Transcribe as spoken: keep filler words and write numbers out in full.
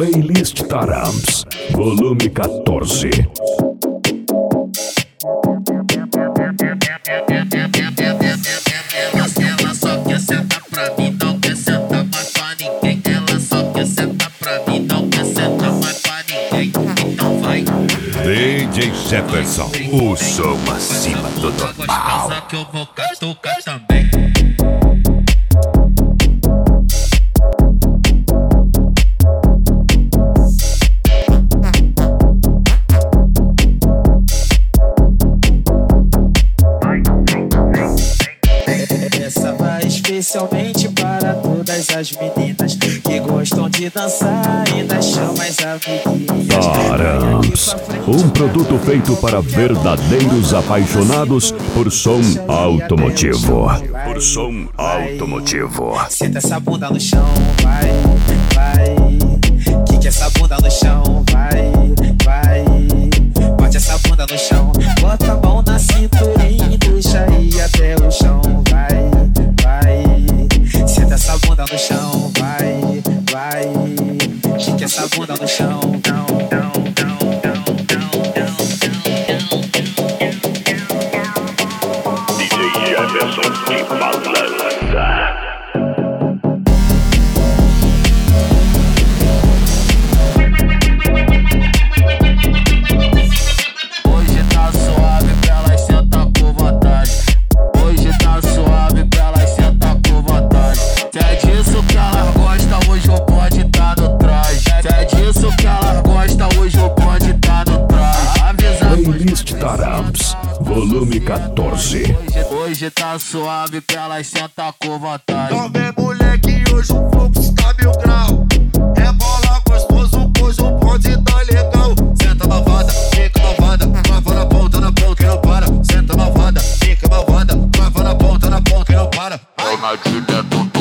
Playlist Taramps, volume quatorze. Ela só quer sentar pra mim, não quer sentar mais pra ninguém. Ela só quer sentar pra mim, não quer sentar mais pra ninguém. Então vai. D J Jefferson, o som acima do normal. Gostosa que eu vou catucar também. Essa vai especialmente para todas as meninas que gostam de dançar e das chamas amiguinhas. Taramps, um produto feito para verdadeiros apaixonados por som automotivo. Por som automotivo. Senta essa bunda no chão, vai, vai. Quica essa bunda no chão, vai, vai. Bate essa bunda no chão, bota a mão na cinturinha e deixa ir até o chão, vai, vai. Senta essa bunda no chão, vai, vai. Quica essa bunda no chão, não, não, não, não, não, não. D J Jefferson de Balança. Hoje tá suave pra elas sentar com vontade. Hoje tá suave pra elas sentar com vontade. Se é disso que elas gostam, hoje o bonde tá no traje. Se é disso que elas gostam, hoje o bonde tá no traje. Avisa Playlist Taramps, volume quatorze. hoje, hoje tá suave pra elas sentar com vontade. Então vem moleque, hoje o fluxo tá mil grau. É bola gostoso, hoje o bonde tá legal. Senta malvada, fica malvada, trava na ponta, na ponta e não para. Senta malvada, fica malvada, trava na ponta, na ponta e não para. Ronaldinho é tudo.